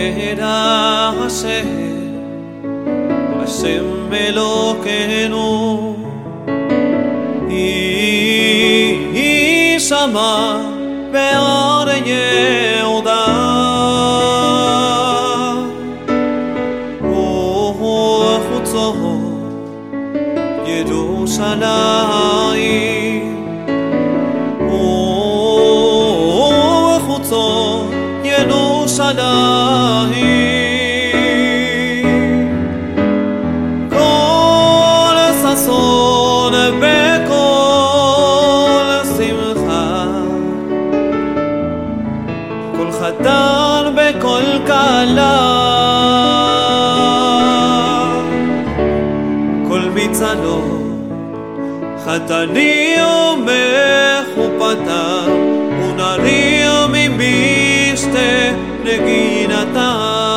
ידע השם אלוקינו יישמע בהר יהודה חוצות ירושלים חוצות ירושלים כל ששון וכל שמחה כל חתן וכל כלה כל מצלו חתני ומחופתם ונרים ממשתה נגינתם